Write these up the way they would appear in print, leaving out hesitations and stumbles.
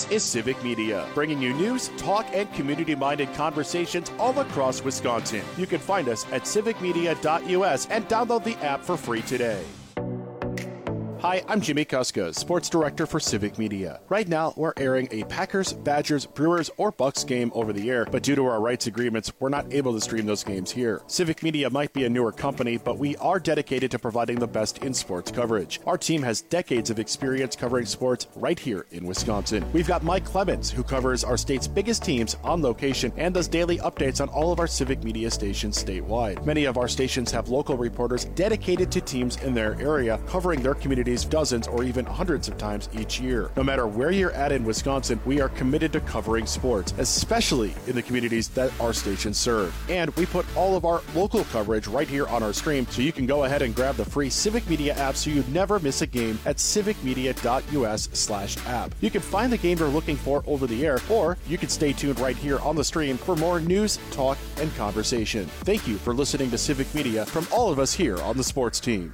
is Civic Media, bringing you news, talk, and community-minded conversations all across Wisconsin. You can find us at civicmedia.us and download the app for free today. Hi, I'm Jimmy Kuska, Sports Director for Civic Media. Right now, we're airing a Packers, Badgers, Brewers, or Bucks game over the air, but due to our rights agreements, we're not able to stream those games here. Civic Media might be a newer company, but we are dedicated to providing the best in sports coverage. Our team has decades of experience covering sports right here in Wisconsin. We've got Mike Clemens, who covers our state's biggest teams on location and does daily updates on all of our Civic Media stations statewide. Many of our stations have local reporters dedicated to teams in their area, covering their communities dozens or even hundreds of times each year. No matter where you're at in Wisconsin, we are committed to covering sports, especially in the communities that our stations serve. And we put all of our local coverage right here on our stream, so you can go ahead and grab the free Civic Media app so you never miss a game at civicmedia.us/app. You can find the game you're looking for over the air, or you can stay tuned right here on the stream for more news, talk, and conversation. Thank you for listening to Civic Media from all of us here on the sports team.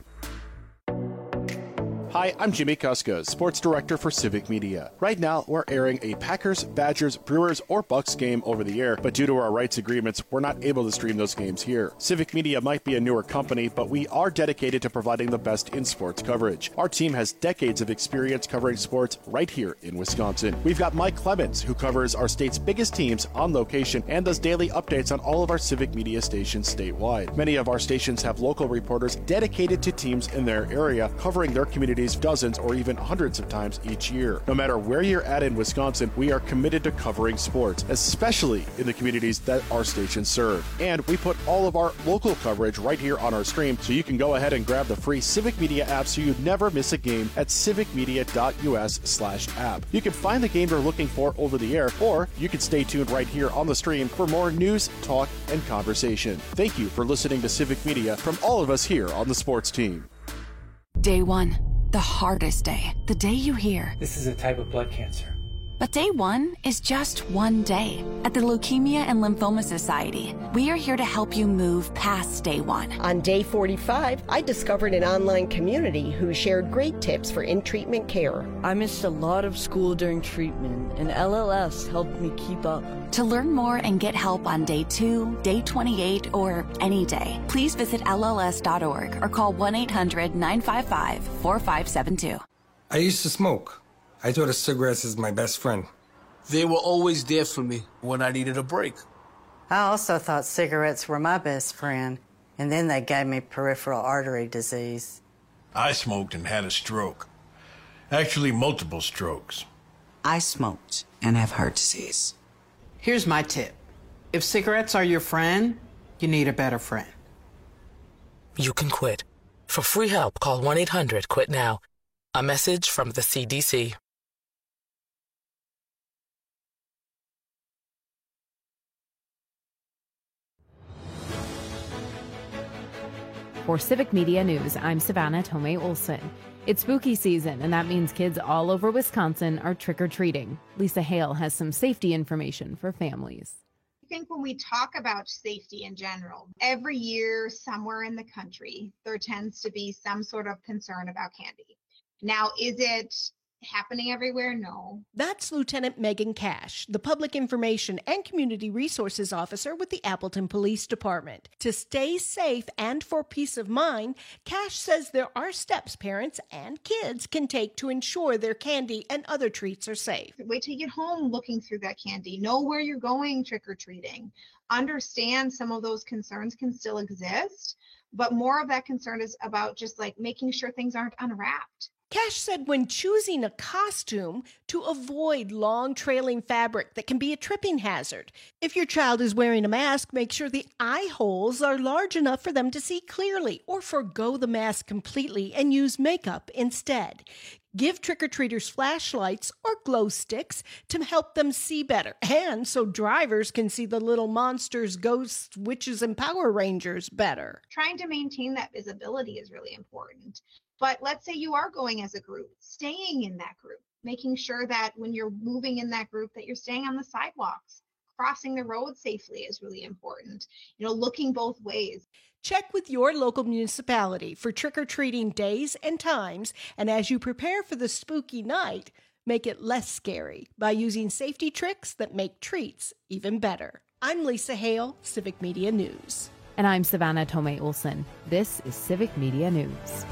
Hi, I'm Jimmy Kuska, Sports Director for Civic Media. Right now, we're airing a Packers, Badgers, Brewers, or Bucks game over the air, but due to our rights agreements, we're not able to stream those games here. Civic Media might be a newer company, but we are dedicated to providing the best in sports coverage. Our team has decades of experience covering sports right here in Wisconsin. We've got Mike Clemens, who covers our state's biggest teams on location and does daily updates on all of our Civic Media stations statewide. Many of our stations have local reporters dedicated to teams in their area, covering their communities dozens or even hundreds of times each year. No matter where you're at in Wisconsin, we are committed to covering sports, especially in the communities that our stations serve. And we put all of our local coverage right here on our stream, so you can go ahead and grab the free Civic Media app so you never miss a game at civicmedia.us/app. You can find the game you're looking for over the air, or you can stay tuned right here on the stream for more news, talk, and conversation. Thank you for listening to Civic Media from all of us here on the sports team. Day one. The hardest day. The day you hear, "This is a type of blood cancer." But day one is just one day. At the Leukemia and Lymphoma Society, we are here to help you move past day one. On day 45, I discovered an online community who shared great tips for in-treatment care. I missed a lot of school during treatment, and LLS helped me keep up. To learn more and get help on day 2, day 28, or any day, please visit LLS.org or call 1-800-955-4572. I used to smoke. I thought of cigarettes as my best friend. They were always there for me when I needed a break. I also thought cigarettes were my best friend, and then they gave me peripheral artery disease. I smoked and had a stroke. Actually, multiple strokes. I smoked and have heart disease. Here's my tip. If cigarettes are your friend, you need a better friend. You can quit. For free help, call 1-800-QUIT-NOW. A message from the CDC. For Civic Media News, I'm Savannah Tomei Olson. It's spooky season, and that means kids all over Wisconsin are trick-or-treating. Lisa Hale has some safety information for families. I think when we talk about safety in general, every year somewhere in the country, there tends to be some sort of concern about candy. Now, is it happening everywhere? No. That's Lieutenant Megan Cash, the Public Information and Community Resources Officer with the Appleton Police Department. To stay safe and for peace of mind, Cash says there are steps parents and kids can take to ensure their candy and other treats are safe. Wait till you get home looking through that candy. Know where you're going trick-or-treating. Understand some of those concerns can still exist, but more of that concern is about just like making sure things aren't unwrapped. Cash said when choosing a costume to avoid long trailing fabric that can be a tripping hazard. If your child is wearing a mask, make sure the eye holes are large enough for them to see clearly, or forgo the mask completely and use makeup instead. Give trick-or-treaters flashlights or glow sticks to help them see better, and so drivers can see the little monsters, ghosts, witches, and Power Rangers better. Trying to maintain that visibility is really important. But let's say you are going as a group, staying in that group, making sure that when you're moving in that group that you're staying on the sidewalks. Crossing the road safely is really important. Looking both ways. Check with your local municipality for trick-or-treating days and times, and as you prepare for the spooky night, Make it less scary by using safety tricks that make treats even better. I'm Lisa Hale, Civic Media News. And I'm Savannah Tomei Olson. This is Civic Media News.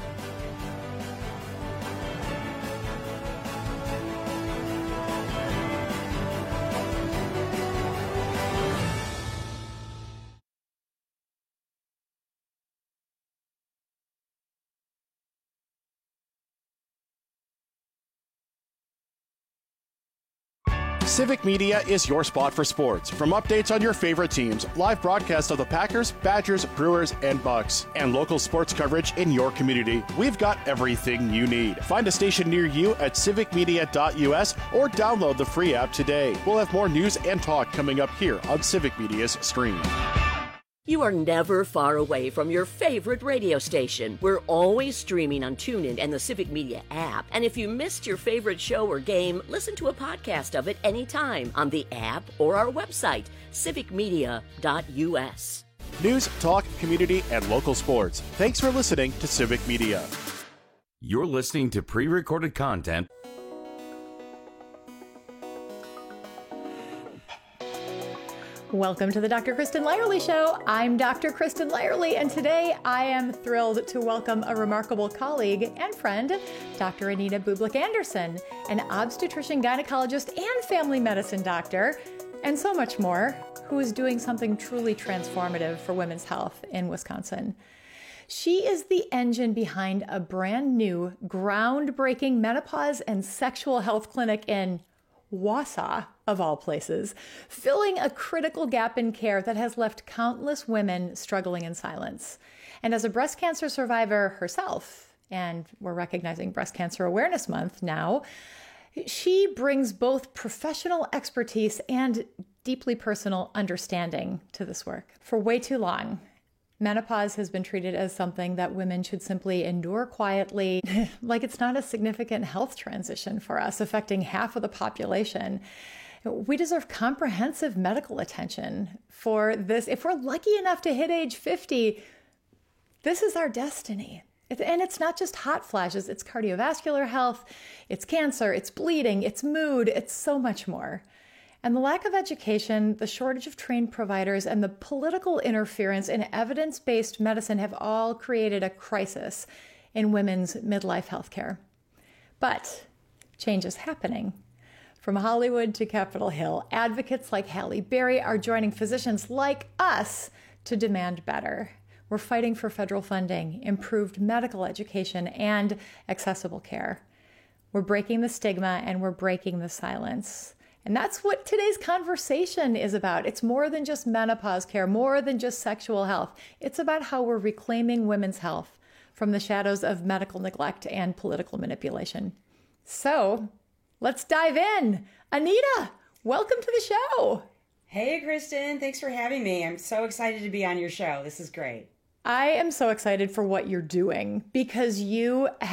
Civic Media is your spot for sports. From updates on your favorite teams, live broadcasts of the Packers, Badgers, Brewers, and Bucks, and local sports coverage in your community, we've got everything you need. Find a station near you at civicmedia.us or download the free app today. We'll have more news and talk coming up here on Civic Media's stream. You are never far away from your favorite radio station. We're always streaming on TuneIn and the Civic Media app. And if you missed your favorite show or game, listen to a podcast of it anytime on the app or our website, civicmedia.us. News, talk, community, and local sports. Thanks for listening to Civic Media. You're listening to pre-recorded content. Welcome to the Dr. Kristen Lyerly Show. I'm Dr. Kristen Lyerly, and today I am thrilled to welcome a remarkable colleague and friend, Dr. Anita Bublik-Anderson, an obstetrician, gynecologist, and family medicine doctor, and so much more, who is doing something truly transformative for women's health in Wisconsin. She is the engine behind a brand new, groundbreaking menopause and sexual health clinic in Wausau, of all places, filling a critical gap in care that has left countless women struggling in silence. And as a breast cancer survivor herself, and we're recognizing Breast Cancer Awareness Month now, she brings both professional expertise and deeply personal understanding to this work. For way too long, menopause has been treated as something that women should simply endure quietly, like it's not a significant health transition for us, affecting half of the population. We deserve comprehensive medical attention for this. If we're lucky enough to hit age 50, this is our destiny. And it's not just hot flashes, it's cardiovascular health, it's cancer, it's bleeding, it's mood, it's so much more. And the lack of education, the shortage of trained providers, and the political interference in evidence-based medicine have all created a crisis in women's midlife healthcare. But change is happening. From Hollywood to Capitol Hill, advocates like Halle Berry are joining physicians like us to demand better. We're fighting for federal funding, improved medical education, and accessible care. We're breaking the stigma and we're breaking the silence. And that's what today's conversation is about. It's more than just menopause care, more than just sexual health. It's about how we're reclaiming women's health from the shadows of medical neglect and political manipulation. So let's dive in. Anita, welcome to the show. Hey, Kristen. Thanks for having me. I'm so excited to be on your show. This is great. I am so excited for what you're doing because you are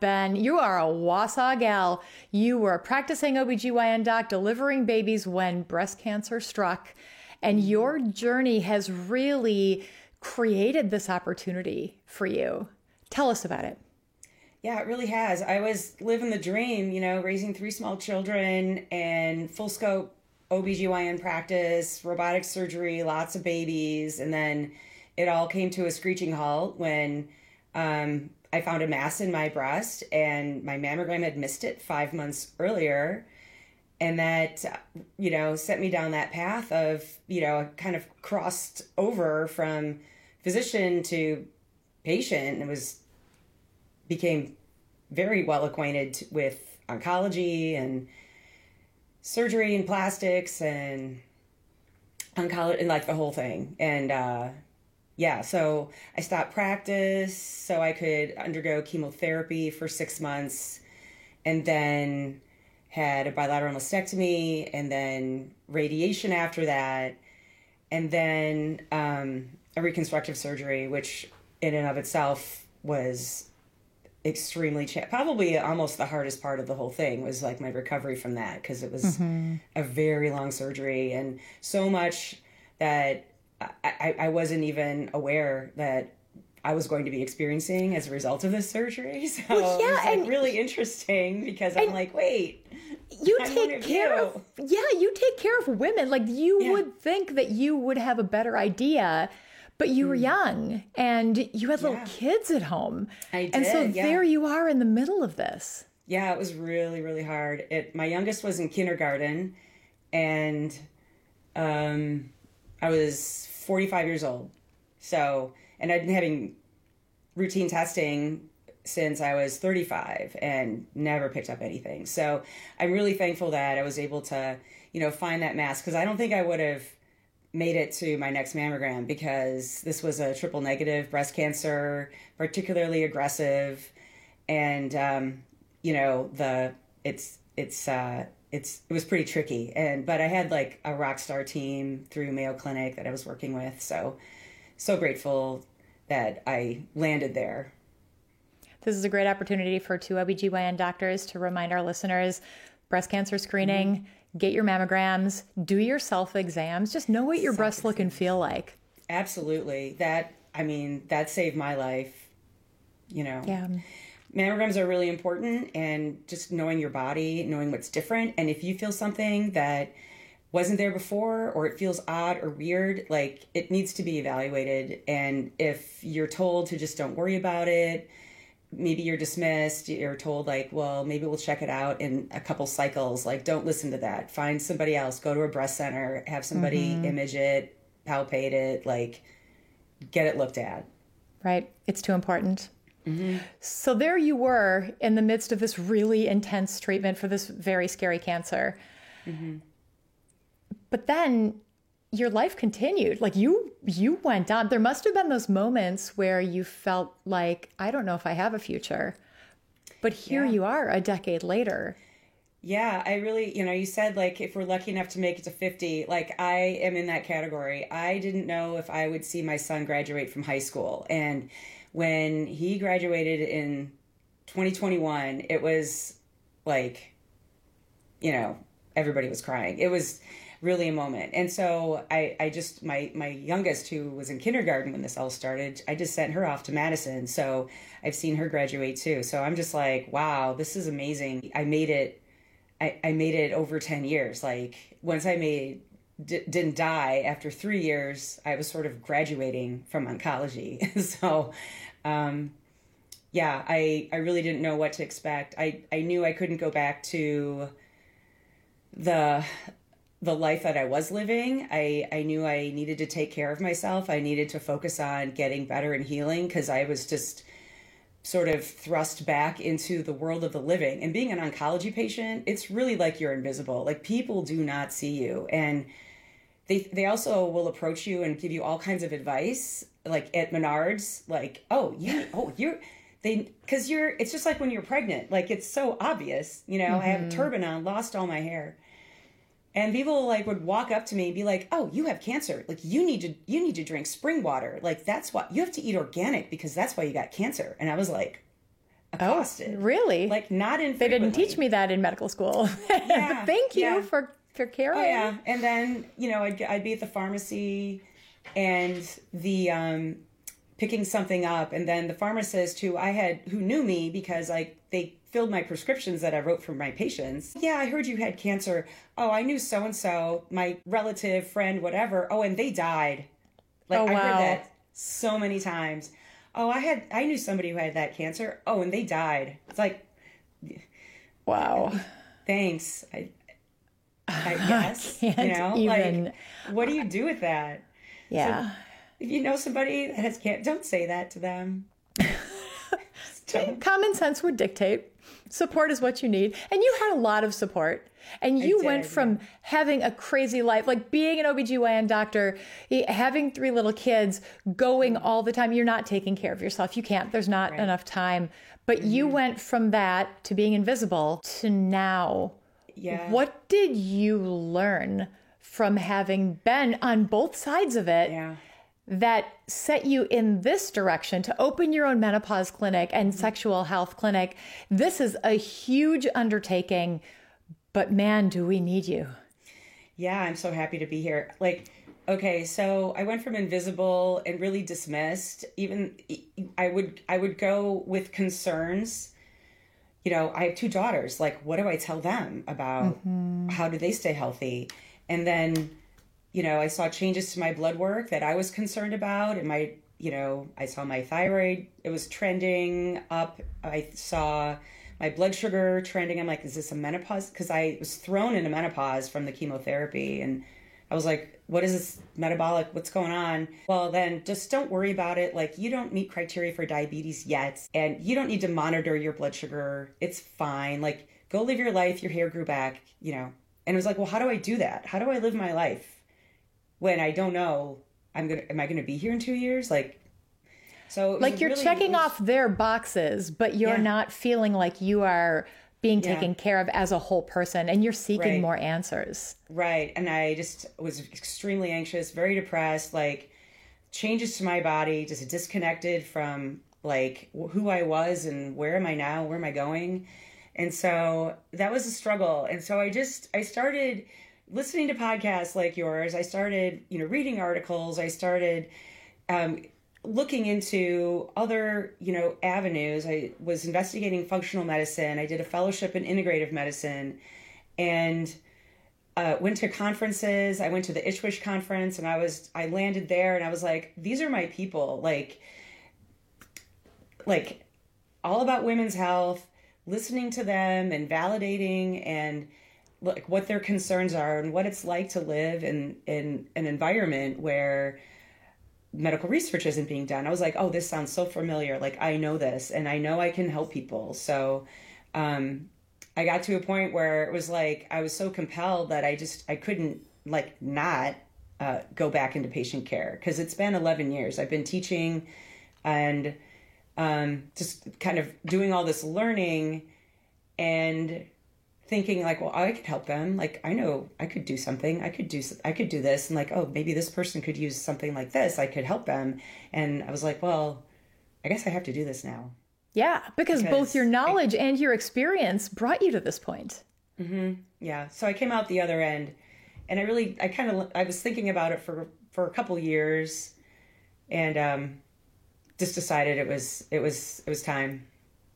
a Wausau gal. You were a practicing OBGYN doc delivering babies when breast cancer struck, and your journey has really created this opportunity for you. Tell us about it. Yeah, it really has. I was living the dream, raising 3 small children and full scope OBGYN practice, robotic surgery, lots of babies, and then it all came to a screeching halt when I found a mass in my breast and my mammogram had missed it 5 months earlier. And that, set me down that path of, kind of crossed over from physician to patient and became very well acquainted with oncology and surgery and plastics and oncology and like the whole thing. And, so I stopped practice so I could undergo chemotherapy for 6 months and then had a bilateral mastectomy and then radiation after that. And then a reconstructive surgery, which in and of itself was extremely, probably almost the hardest part of the whole thing was like my recovery from that because it was a very long surgery and so much that I wasn't even aware that I was going to be experiencing as a result of this surgery. So it was really interesting because I'm like, wait, you take care of women. Like you would think that you would have a better idea, but you were young and you had little kids at home. I did, and so there you are in the middle of this. Yeah, it was really, really hard. My youngest was in kindergarten, and I was 45 years old. So, and I'd been having routine testing since I was 35 and never picked up anything. So I'm really thankful that I was able to, find that mass, because I don't think I would have made it to my next mammogram, because this was a triple negative breast cancer, particularly aggressive. And, it was pretty tricky. But I had like a rock star team through Mayo Clinic that I was working with. So grateful that I landed there. This is a great opportunity for two OBGYN doctors to remind our listeners, breast cancer screening, get your mammograms, do your self-exams, just know what your breasts look and feel like. Absolutely. That saved my life, Yeah. Mammograms are really important, and just knowing your body, knowing what's different. And if you feel something that wasn't there before, or it feels odd or weird, like it needs to be evaluated. And if you're told to just don't worry about it, maybe you're dismissed, you're told like, well, maybe we'll check it out in a couple cycles. Like, don't listen to that. Find somebody else, go to a breast center, have somebody image it, palpate it, like get it looked at. Right. It's too important. So there you were in the midst of this really intense treatment for this very scary cancer. But then your life continued. Like you went on. There must have been those moments where you felt like, I don't know if I have a future. But here you are a decade later. Yeah, I really, you said like if we're lucky enough to make it to 50, like I am in that category. I didn't know if I would see my son graduate from high school. And when he graduated in 2021, it was like, everybody was crying. It was really a moment. And so I just, my youngest, who was in kindergarten when this all started, I just sent her off to Madison. So I've seen her graduate too. So I'm just like, wow, this is amazing. I made it over 10 years. Like once I didn't die after 3 years, I was sort of graduating from oncology. So, I really didn't know what to expect. I knew I couldn't go back to the life that I was living. I knew I needed to take care of myself. I needed to focus on getting better and healing, because I was just sort of thrust back into the world of the living. And being an oncology patient, it's really like you're invisible. Like people do not see you. And they also will approach you and give you all kinds of advice, like at Menards, like, it's just like when you're pregnant, like it's so obvious, I have a turban on, lost all my hair. And people like would walk up to me and be like, oh, you have cancer. Like you need to drink spring water. Like that's why you have to eat organic, because that's why you got cancer. And I was like, accosted. Oh, really? Like not infrequently. They didn't teach me that in medical school. Yeah, Thank you for caring. Oh, yeah. And then, I'd be at the pharmacy and the picking something up, and then the pharmacist who knew me because they filled my prescriptions that I wrote for my patients. Yeah, I heard you had cancer. Oh, I knew so-and-so, my relative, friend, whatever. Oh, and they died. Like, oh, wow. I heard that so many times. Oh, I knew somebody who had that cancer. Oh, and they died. It's like, wow. Thanks. I guess, like, what do you do with that? Yeah. So, if you know somebody that has cancer, don't say that to them. Common sense would dictate. Support is what you need. And you had a lot of support. And you went from having a crazy life, like being an OBGYN doctor, having 3 little kids, going all the time. You're not taking care of yourself. You can't. There's not enough time. But you went from that to being invisible to now. Yeah. What did you learn from having been on both sides of it that set you in this direction to open your own menopause clinic and sexual health clinic? This is a huge undertaking, but man, do we need you. Yeah, I'm so happy to be here. Like, okay, so I went from invisible and really dismissed. Even I would go with concerns, you know, I have 2 daughters. Like, what do I tell them about how do they stay healthy? And then, you know, I saw changes to my blood work that I was concerned about. And my, you know, I saw my thyroid, it was trending up. I saw my blood sugar trending. I'm like, is this a menopause? Because I was thrown into menopause from the chemotherapy. And I was like, what is this metabolic? What's going on? Well, then just don't worry about it. Like, you don't meet criteria for diabetes yet, and you don't need to monitor your blood sugar. It's fine. Like, go live your life. Your hair grew back, you know. And it was like, well, how do I do that? How do I live my life when I don't know am I going to be here in 2 years? Like, so like you're checking off their boxes, but you're not feeling like you are being taken care of as a whole person, and you're seeking more answers. Right. And I just was extremely anxious, very depressed, like changes to my body, just disconnected from like who I was and where am I now? Where am I going? And so that was a struggle. And so I started listening to podcasts like yours. I started, you know, reading articles. I started, looking into other, you know, avenues. I was investigating functional medicine. I did a fellowship in integrative medicine and went to conferences. I went to the ISHWISH conference and I landed there and I was like, these are my people, like all about women's health, listening to them and validating and like what their concerns are and what it's like to live in an environment where medical research isn't being done. I was like, oh, this sounds so familiar. Like, I know this and I know I can help people. So I got to a point where it was like, I was so compelled that I couldn't like not go back into patient care, because it's been 11 years. I've been teaching and just kind of doing all this learning and thinking like, well, I could help them. Like, I know I could do something. I could do this. And like, oh, maybe this person could use something like this. I could help them. And I was like, well, I guess I have to do this now. Yeah, because both your knowledge and your experience brought you to this point. Mm-hmm. Yeah. So I came out the other end and I was thinking about it for a couple years and just decided it was time.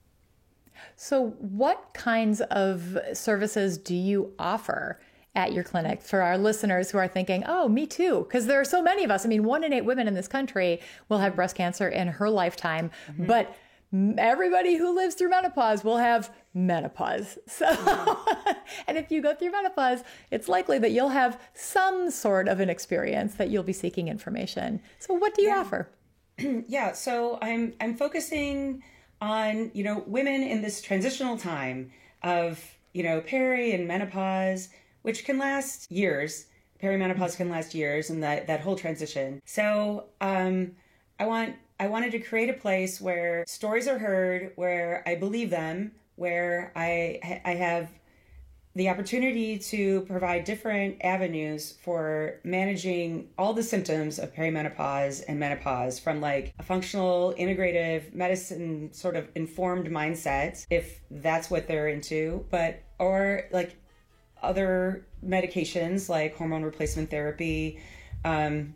So what kinds of services do you offer at your clinic for our listeners who are thinking, oh, me too? Because there are so many of us. I mean, 1 in 8 women in this country will have breast cancer in her lifetime, but everybody who lives through menopause will have menopause. So, and if you go through menopause, it's likely that you'll have some sort of an experience that you'll be seeking information. So what do you offer? Yeah, so I'm focusing on, you know, women in this transitional time of, you know, peri and menopause, which can last years. Perimenopause can last years, and that whole transition. So I wanted to create a place where stories are heard, where I believe them, where I have the opportunity to provide different avenues for managing all the symptoms of perimenopause and menopause, from like a functional integrative medicine sort of informed mindset, if that's what they're into, or like other medications like hormone replacement therapy, and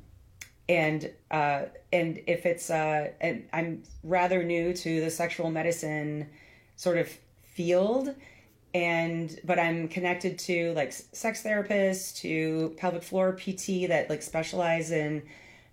if it's and I'm rather new to the sexual medicine sort of field, but I'm connected to like sex therapists, to pelvic floor PT that like specialize in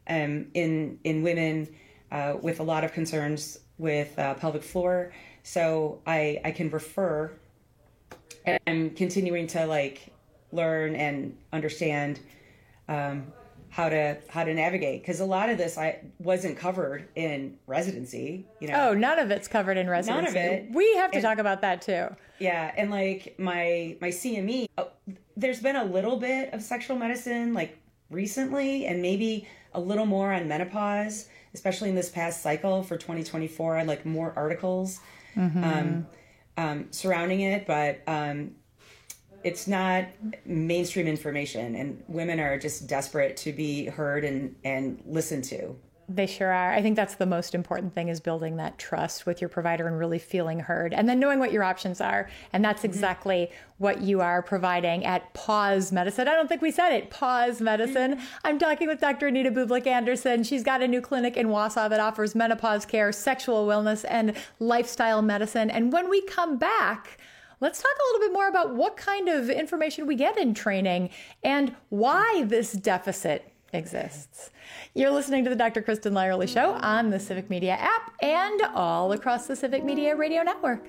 women with a lot of concerns with pelvic floor. So I can refer, and I'm continuing to like learn and understand how to navigate, because a lot of this I wasn't covered in residency, you know. Oh, none of it's covered in residency. None of it. We have to talk about that too. Yeah, and like my CME, there's been a little bit of sexual medicine like recently, and maybe a little more on menopause, especially in this past cycle for 2024. I like more articles surrounding it, but it's not mainstream information, and women are just desperate to be heard and listened to. They sure are. I think that's the most important thing, is building that trust with your provider and really feeling heard, and then knowing what your options are. And that's exactly what you are providing at Pause Medicine. I don't think we said it. Pause Medicine. I'm talking with Dr. Anita Bublik Anderson. She's got a new clinic in Wausau that offers menopause care, sexual wellness, and lifestyle medicine. And when we come back, let's talk a little bit more about what kind of information we get in training and why this deficit exists. You're listening to the Dr. Kristen Lyerly Show on the Civic Media app and all across the Civic Media Radio Network.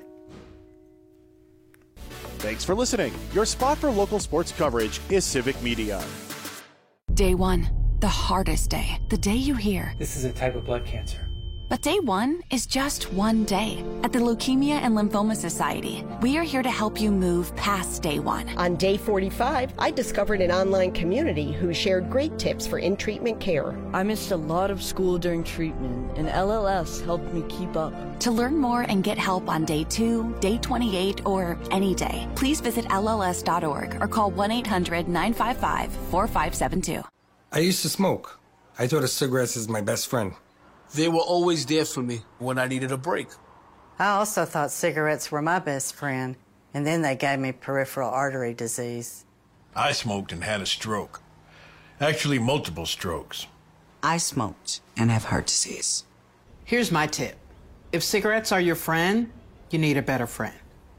Thanks for listening. Your spot for local sports coverage is Civic Media. Day one, the hardest day. The day you hear, "This is a type of blood cancer." But day one is just one day. At the Leukemia and Lymphoma Society, we are here to help you move past day one. On day 45, I discovered an online community who shared great tips for in-treatment care. I missed a lot of school during treatment, and LLS helped me keep up. To learn more and get help on day 2, day 28, or any day, please visit LLS.org or call 1-800-955-4572. I used to smoke. I thought of cigarettes as my best friend. They were always there for me when I needed a break. I also thought cigarettes were my best friend, and then they gave me peripheral artery disease. I smoked and had a stroke. Actually, multiple strokes. I smoked and have heart disease. Here's my tip. If cigarettes are your friend, you need a better friend.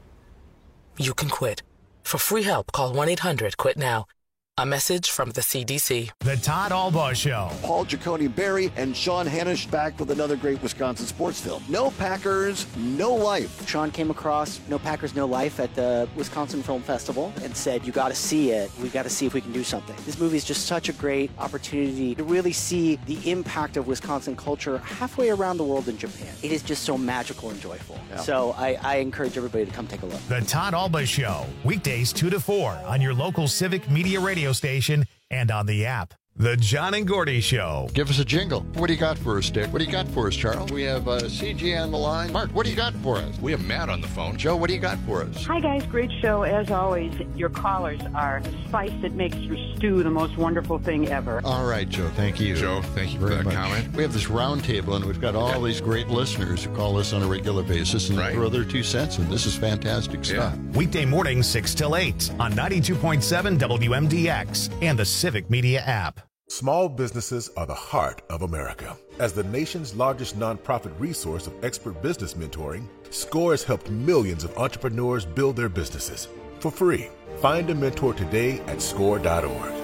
You can quit. For free help, call 1-800-QUIT-NOW. A message from the CDC. The Todd Albaugh Show. Paul Giacone-Berry and Sean Hannish back with another great Wisconsin sports film. No Packers, no life. Sean came across No Packers, No Life at the Wisconsin Film Festival and said, you got to see it. We got to see if we can do something. This movie is just such a great opportunity to really see the impact of Wisconsin culture halfway around the world in Japan. It is just so magical and joyful. Yeah. So I encourage everybody to come take a look. The Todd Albaugh Show, weekdays 2 to 4 on your local Civic Media radio station and on the app. The John and Gordy Show. Give us a jingle. What do you got for us, Dick? What do you got for us, Charles? We have CG on the line. Mark, what do you got for us? We have Matt on the phone. Joe, what do you got for us? Hi, guys. Great show, as always. Your callers are the spice that makes your stew the most wonderful thing ever. All right, Joe. Thank you. Joe, thank you for that comment. We have this round table, and we've got all these great listeners who call us on a regular basis and throw their 2 cents, and this is fantastic stuff. Weekday mornings, 6 till 8 on 92.7 WMDX and the Civic Media app. Small businesses are the heart of America. As the nation's largest nonprofit resource of expert business mentoring, SCORE has helped millions of entrepreneurs build their businesses for free. Find a mentor today at score.org.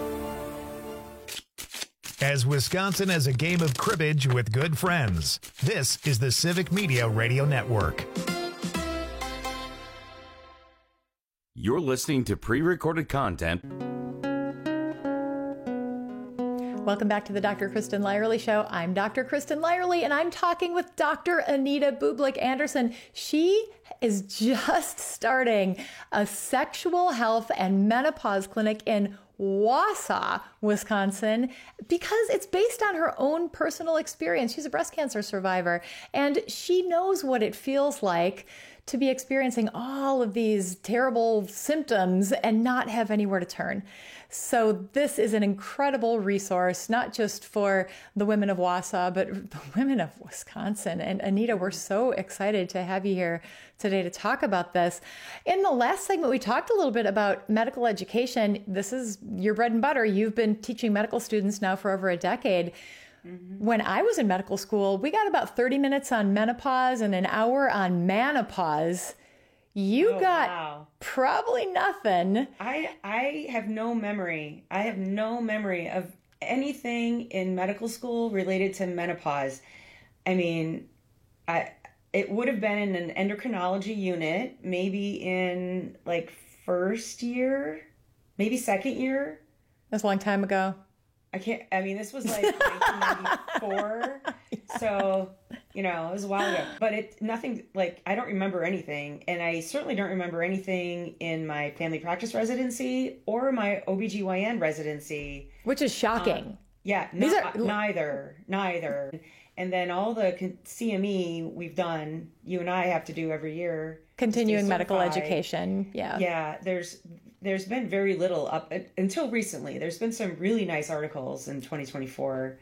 As Wisconsin as a game of cribbage with good friends, this is the Civic Media Radio Network. You're listening to pre-recorded content. Welcome back to the Dr. Kristen Lyerly Show. I'm Dr. Kristen Lyerly, and I'm talking with Dr. Anita Bublik Anderson. She is just starting a sexual health and menopause clinic in Wausau, Wisconsin, because it's based on her own personal experience. She's a breast cancer survivor, and she knows what it feels like to be experiencing all of these terrible symptoms and not have anywhere to turn. So this is an incredible resource, not just for the women of Wausau, but the women of Wisconsin. And Anita, we're so excited to have you here today to talk about this. In the last segment, we talked a little bit about medical education. This is your bread and butter. You've been teaching medical students now for over a decade. When I was in medical school, we got about 30 minutes on menopause and an hour on menopause. You got probably nothing. I have no memory. I have no memory of anything in medical school related to menopause. I mean, it would have been in an endocrinology unit, maybe in like first year, maybe second year. That's a long time ago. This was like 1994. So, it was a while ago. But I don't remember anything. And I certainly don't remember anything in my family practice residency or my OBGYN residency. Which is shocking. Neither. And then all the CME we've done, you and I have to do every year. Continuing medical education. Yeah. Yeah. There's been very little up until recently. There's been some really nice articles in 2024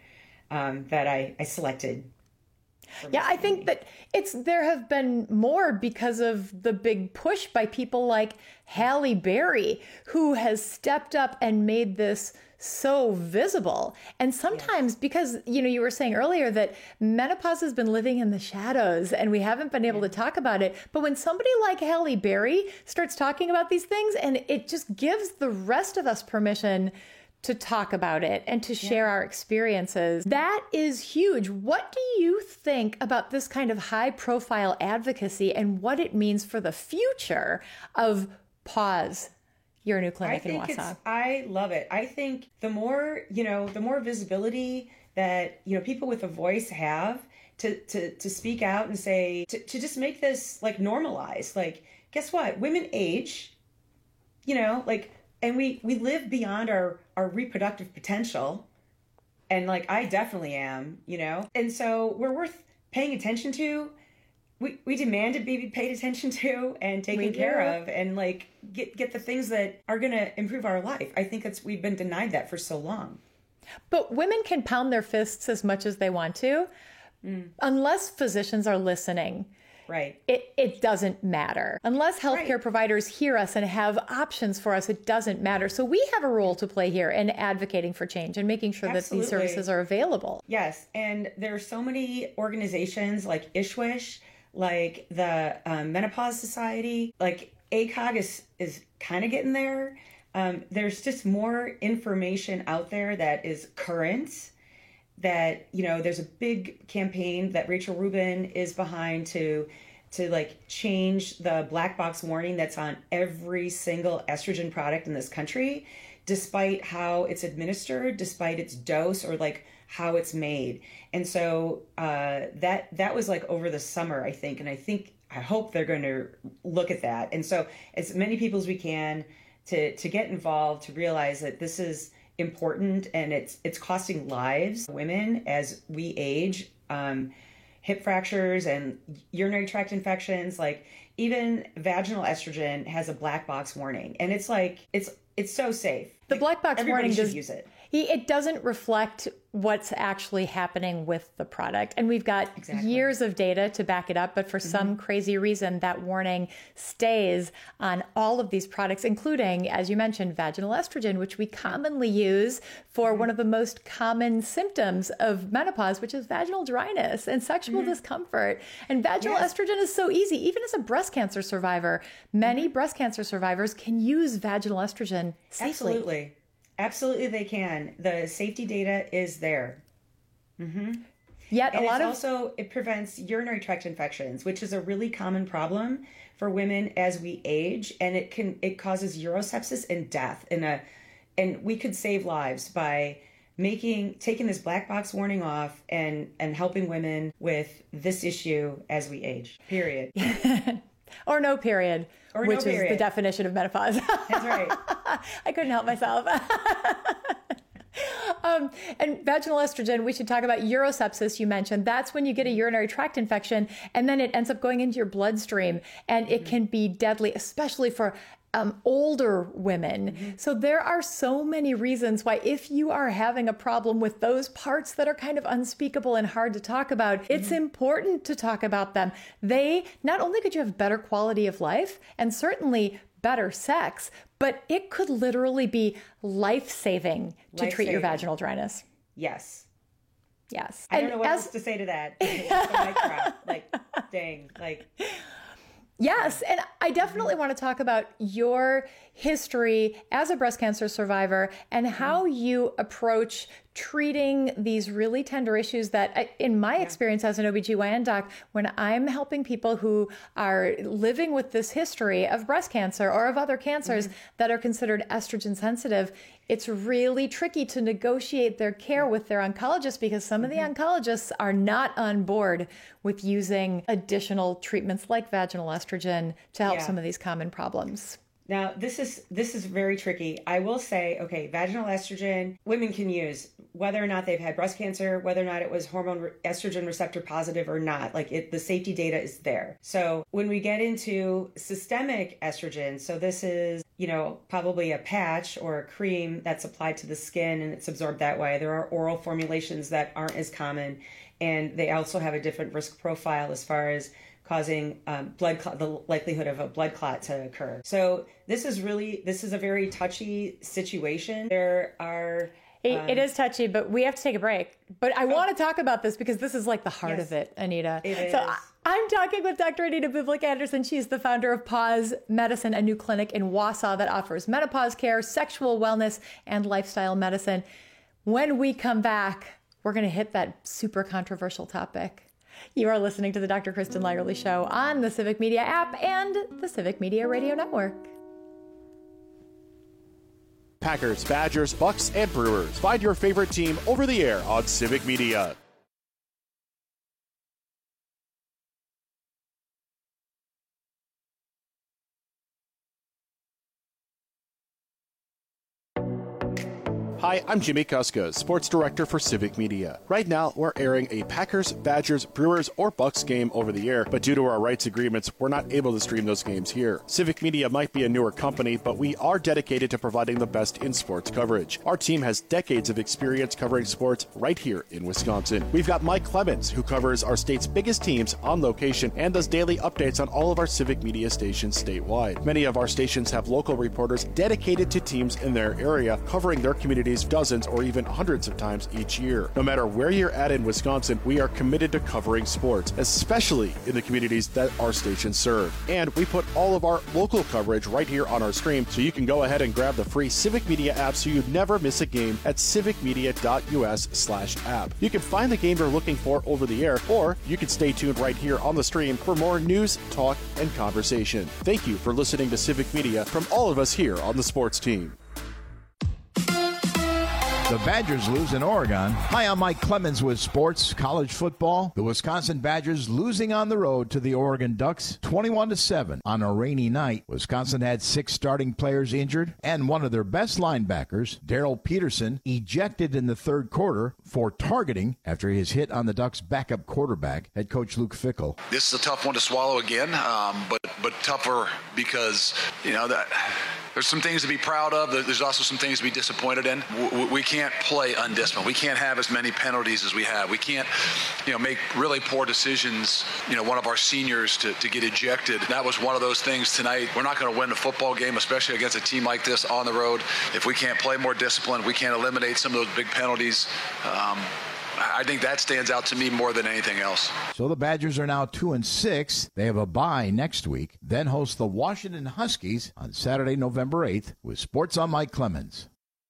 that I selected. Yeah, I think that there have been more because of the big push by people like Halle Berry, who has stepped up and made this so visible. And sometimes because, you were saying earlier that menopause has been living in the shadows and we haven't been able to talk about it. But when somebody like Halle Berry starts talking about these things, and it just gives the rest of us permission to talk about it and to share our experiences. That is huge. What do you think about this kind of high profile advocacy and what it means for the future of Pause, your new clinic in Wausau? I love it. I think the more visibility that, people with a voice have to speak out and say, to just make this like normalized, like, guess what? Women age, and we live beyond our reproductive potential. And like, I definitely am, and so we're worth paying attention to. We demand to be paid attention to and taken care of, and like get the things that are going to improve our life. I think we've been denied that for so long. But women can pound their fists as much as they want to, unless physicians are listening. Right. It doesn't matter. Unless healthcare providers hear us and have options for us, it doesn't matter. So we have a role to play here in advocating for change and making sure that these services are available. Yes. And there are so many organizations like ISWISH, like the Menopause Society, like ACOG is kind of getting there. There's just more information out there that is current, that, there's a big campaign that Rachel Rubin is behind to like change the black box warning that's on every single estrogen product in this country, despite how it's administered, despite its dose, or like how it's made. And so that was like over the summer, I think. And I hope they're going to look at that. And so as many people as we can to get involved, to realize that this is important and it's costing lives, women, as we age, hip fractures and urinary tract infections, like even vaginal estrogen has a black box warning. And it's like, it's so safe. The black box warning should use it. It doesn't reflect what's actually happening with the product. And we've got years of data to back it up. But for some crazy reason, that warning stays on all of these products, including, as you mentioned, vaginal estrogen, which we commonly use for one of the most common symptoms of menopause, which is vaginal dryness and sexual discomfort. And vaginal estrogen is so easy. Even as a breast cancer survivor, many breast cancer survivors can use vaginal estrogen safely. Absolutely, they can. The safety data is there. Yet it prevents urinary tract infections, which is a really common problem for women as we age, and it causes urosepsis and death. And we could save lives by taking this black box warning off and helping women with this issue as we age. Period. Or no period, which is the definition of menopause. That's right. I couldn't help myself. And vaginal estrogen, we should talk about urosepsis. You mentioned that's when you get a urinary tract infection and then it ends up going into your bloodstream, and it can be deadly, especially for older women. So there are so many reasons why, if you are having a problem with those parts that are kind of unspeakable and hard to talk about, it's important to talk about them. Not only could you have better quality of life and certainly better sex, but it could literally be life-saving to treat your vaginal dryness. Yes. Yes. I don't know what else to say to that. Dang. Yes. And I definitely want to talk about your history as a breast cancer survivor and how you approach treating these really tender issues that, in my experience as an OBGYN doc, when I'm helping people who are living with this history of breast cancer or of other cancers that are considered estrogen sensitive, it's really tricky to negotiate their care with their oncologist, because some of the oncologists are not on board with using additional treatments like vaginal estrogen to help some of these common problems. Now, this is very tricky. I will say, okay, vaginal estrogen, women can use, whether or not they've had breast cancer, whether or not it was hormone estrogen receptor positive or not, the safety data is there. So when we get into systemic estrogen, so this is, probably a patch or a cream that's applied to the skin and it's absorbed that way. There are oral formulations that aren't as common, and they also have a different risk profile as far as causing blood clot, the likelihood of a blood clot to occur. So this is a very touchy situation. There are... It is touchy, but we have to take a break. But I want to talk about this because this is like the heart of it, Anita. I'm talking with Dr. Anita Bublik-Anderson. She's the founder of Pause Medicine, a new clinic in Wausau that offers menopause care, sexual wellness, and lifestyle medicine. When we come back, we're going to hit that super controversial topic. You are listening to the Dr. Kristen Lyerly Show on the Civic Media app and the Civic Media Radio Network. Packers, Badgers, Bucks, and Brewers. Find your favorite team over the air on Civic Media. Hi, I'm Jimmy Kuska, Sports Director for Civic Media. Right now, we're airing a Packers, Badgers, Brewers, or Bucks game over the air, but due to our rights agreements, we're not able to stream those games here. Civic Media might be a newer company, but we are dedicated to providing the best in sports coverage. Our team has decades of experience covering sports right here in Wisconsin. We've got Mike Clemens, who covers our state's biggest teams on location and does daily updates on all of our Civic Media stations statewide. Many of our stations have local reporters dedicated to teams in their area, covering their communities dozens or even hundreds of times each year. No matter where you're at in Wisconsin, we are committed to covering sports, especially in the communities that our stations serve. And we put all of our local coverage right here on our stream, so you can go ahead and grab the free Civic Media app so you never miss a game at civicmedia.us/app. You can find the game you're looking for over the air, or you can stay tuned right here on the stream for more news, talk, and conversation. Thank you for listening to Civic Media from all of us here on the sports team. The Badgers lose in Oregon. Hi, I'm Mike Clemens with sports, college football. The Wisconsin Badgers losing on the road to the Oregon Ducks, 21-7 on a rainy night. Wisconsin had 6 starting players injured, and one of their best linebackers, Darrell Peterson, ejected in the third quarter for targeting after his hit on the Ducks' backup quarterback, head coach Luke Fickell. This is a tough one to swallow again, but tougher because, that there's some things to be proud of. There's also some things to be disappointed in. We can't play undisciplined. We can't have as many penalties as we have. We can't, make really poor decisions. One of our seniors to get ejected. That was one of those things tonight. We're not going to win the football game, especially against a team like this on the road, if we can't play more disciplined. We can't eliminate some of those big penalties. I think that stands out to me more than anything else. So the Badgers are now 2-6. They have a bye next week, then host the Washington Huskies on Saturday, November 8th with Sports on Mike Clemens.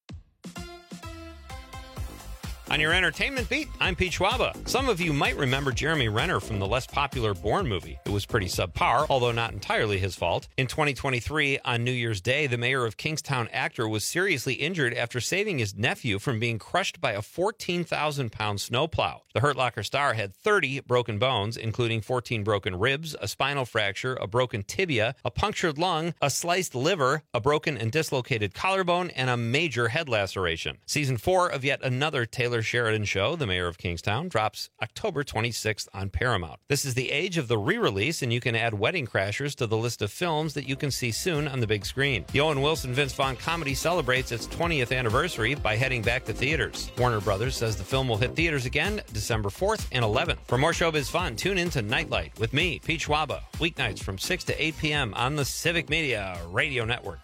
On your entertainment beat, I'm Pete Schwaba. Some of you might remember Jeremy Renner from the less popular Bourne movie. It was pretty subpar, although not entirely his fault. In 2023, on New Year's Day, the mayor of Kingstown actor was seriously injured after saving his nephew from being crushed by a 14,000-pound snowplow. The Hurt Locker star had 30 broken bones, including 14 broken ribs, a spinal fracture, a broken tibia, a punctured lung, a sliced liver, a broken and dislocated collarbone, and a major head laceration. Season 4 of yet another Taylor Sheridan show, The Mayor of Kingstown, drops October 26th on Paramount. This is the age of the re-release, and you can add Wedding Crashers to the list of films that you can see soon on the big screen. The Owen Wilson Vince Vaughn comedy celebrates its 20th anniversary by heading back to theaters. Warner Brothers says the film will hit theaters again December 4th and 11th. For more showbiz fun, tune in to Nightlight with me, Pete Schwaba, weeknights from 6 to 8 p.m. on the Civic Media Radio Network.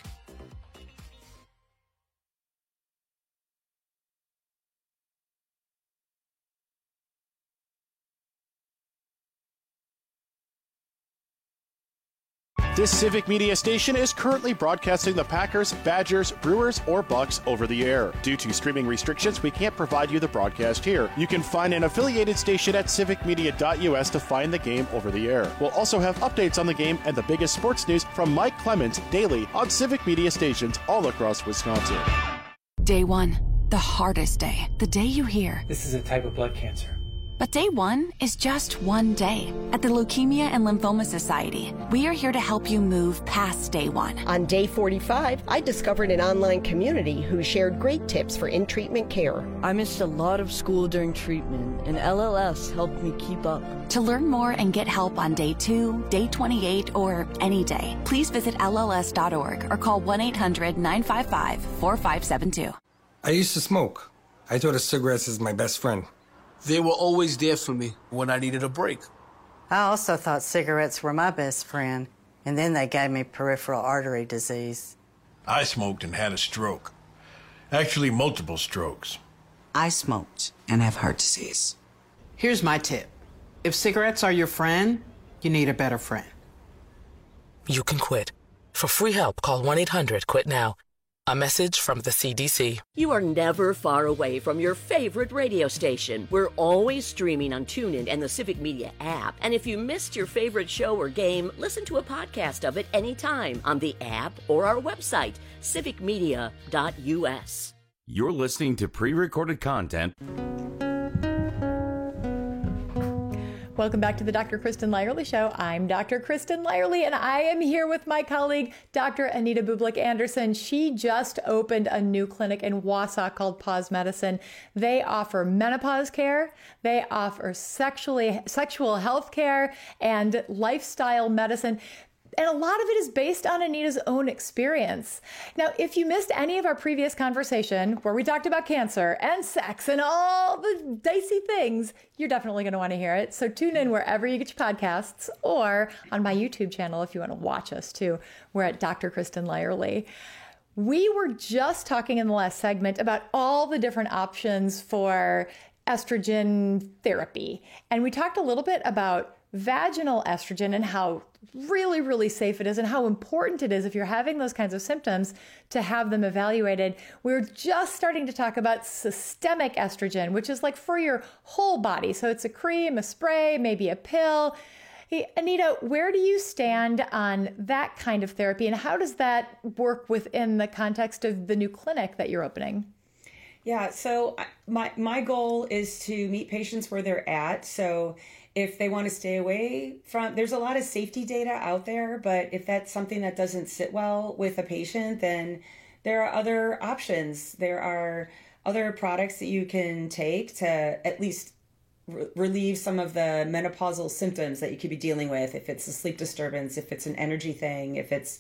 This Civic Media station is currently broadcasting the Packers, Badgers, Brewers, or Bucks over the air. Due to streaming restrictions, we can't provide you the broadcast here. You can find an affiliated station at civicmedia.us to find the game over the air. We'll also have updates on the game and the biggest sports news from Mike Clemens daily on Civic Media stations all across Wisconsin. Day 1, the hardest day. The day you hear, "This is a type of blood cancer." But day one is just one day. At the Leukemia and Lymphoma Society, we are here to help you move past day one. On day 45, I discovered an online community who shared great tips for in-treatment care. I missed a lot of school during treatment, and LLS helped me keep up. To learn more and get help on day 2, day 28, or any day, please visit LLS.org or call 1-800-955-4572. I used to smoke. I thought of cigarettes as my best friend. They were always there for me when I needed a break. I also thought cigarettes were my best friend, and then they gave me peripheral artery disease. I smoked and had a stroke. Actually, multiple strokes. I smoked and have heart disease. Here's my tip. If cigarettes are your friend, you need a better friend. You can quit. For free help, call 1-800-QUIT-NOW. A message from the CDC. You are never far away from your favorite radio station. We're always streaming on TuneIn and the Civic Media app. And if you missed your favorite show or game, listen to a podcast of it anytime on the app or our website, civicmedia.us. You're listening to pre-recorded content. Welcome back to the Dr. Kristen Lyerly Show. I'm Dr. Kristen Lyerly, and I am here with my colleague, Dr. Anita Bublik-Anderson. She just opened a new clinic in Wausau called Pause Medicine. They offer menopause care, they offer sexual health care, and lifestyle medicine. And a lot of it is based on Anita's own experience. Now, if you missed any of our previous conversation where we talked about cancer and sex and all the dicey things, you're definitely going to want to hear it. So tune in wherever you get your podcasts or on my YouTube channel if you want to watch us too. We're at Dr. Kristen Lyerly. We were just talking in the last segment about all the different options for estrogen therapy. And we talked a little bit about vaginal estrogen and how really, really safe it is and how important it is if you're having those kinds of symptoms to have them evaluated. We're just starting to talk about systemic estrogen, which is like for your whole body. So it's a cream, a spray, maybe a pill. Hey, Anita, where do you stand on that kind of therapy and how does that work within the context of the new clinic that you're opening? Yeah, so my goal is to meet patients where they're at. So if they want to stay away from, there's a lot of safety data out there, but if that's something that doesn't sit well with a patient, then there are other options. There are other products that you can take to at least relieve some of the menopausal symptoms that you could be dealing with. If it's a sleep disturbance, if it's an energy thing, if it's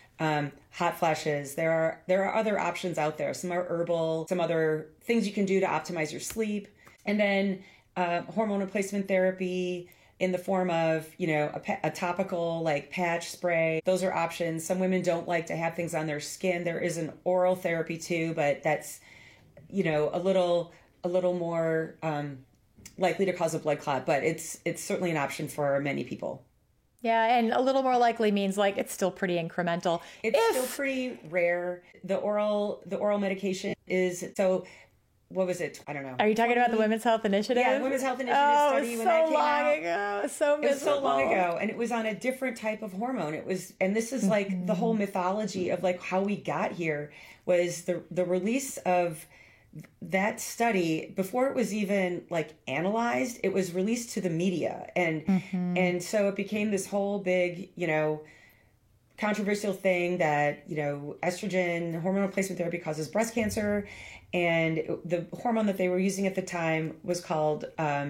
hot flashes, there are other options out there. Some are herbal, some other things you can do to optimize your sleep. And then hormone replacement therapy in the form of, a topical like patch spray. Those are options. Some women don't like to have things on their skin. There is an oral therapy too, but that's, a little more likely to cause a blood clot, but it's certainly an option for many people. Yeah, and a little more likely means like it's still pretty incremental. It's still pretty rare. The oral medication is so. What was it? I don't know. Are you talking about the Women's Health Initiative? Yeah, the Women's Health Initiative study when that came out. Ago. So miserable. It was so long ago, and it was on a different type of hormone. It was, and this is like the whole mythology of like how we got here was the release of that study before it was even like analyzed. It was released to the media, and so it became this whole big, controversial thing that estrogen hormone replacement therapy causes breast cancer. And the hormone that they were using at the time was called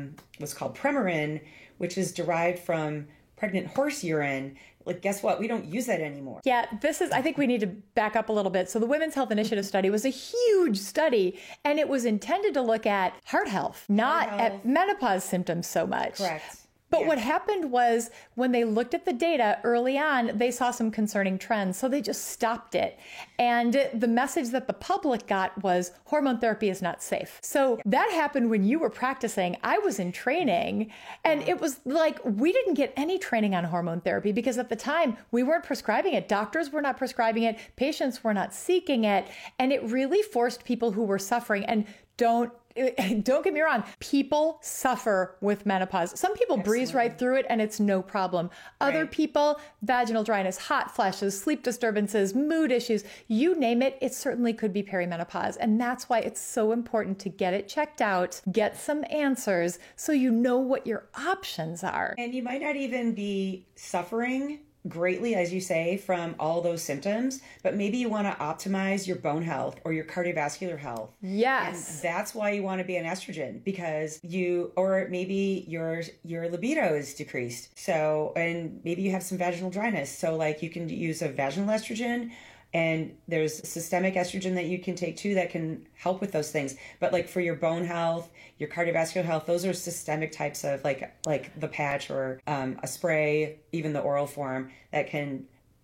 Premarin, which is derived from pregnant horse urine. Like, guess what? We don't use that anymore. Yeah, I think we need to back up a little bit. So the Women's Health Initiative study was a huge study, and it was intended to look at heart health, not at menopause symptoms so much. Correct. But what happened was when they looked at the data early on, they saw some concerning trends. So they just stopped it. And the message that the public got was hormone therapy is not safe. So that happened when you were practicing. I was in training, and it was like we didn't get any training on hormone therapy because at the time we weren't prescribing it. Doctors were not prescribing it. Patients were not seeking it. And it really forced people who were suffering. And don't get me wrong. People suffer with menopause. Some people breeze right through it and it's no problem. Other people, vaginal dryness, hot flashes, sleep disturbances, mood issues, you name it, it certainly could be perimenopause. And that's why it's so important to get it checked out, get some answers so you know what your options are. And you might not even be suffering greatly, as you say, from all those symptoms, but maybe you want to optimize your bone health or your cardiovascular health. Yes. And that's why you want to be on estrogen, because or maybe your libido is decreased. So, and maybe you have some vaginal dryness. So like you can use a vaginal estrogen, and there's systemic estrogen that you can take too that can help with those things. But like for your bone health, your cardiovascular health, those are systemic types of like the patch or a spray, even the oral form that can